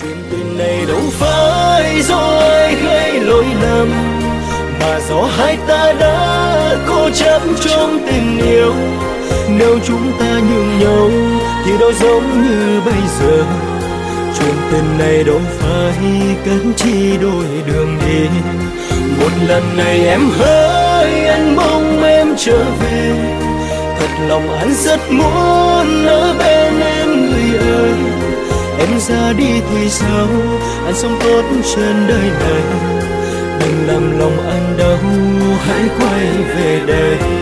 Chuyện tình này đâu phải do ai gây lỗi lầm, mà do hai ta đã cố chấp trong tình yêu. Nếu chúng ta nhường nhau thì đâu giống như bây giờ. Chuyện tình này đâu phải cần chi đôi đường đi. Một lần này em hỡi, anh mong em trở về. Thật lòng anh rất muốn ở bên em người ơi. Em ra đi thì sao, anh sống tốt trên đời này. Đừng làm lòng anh đau, hãy quay về đây.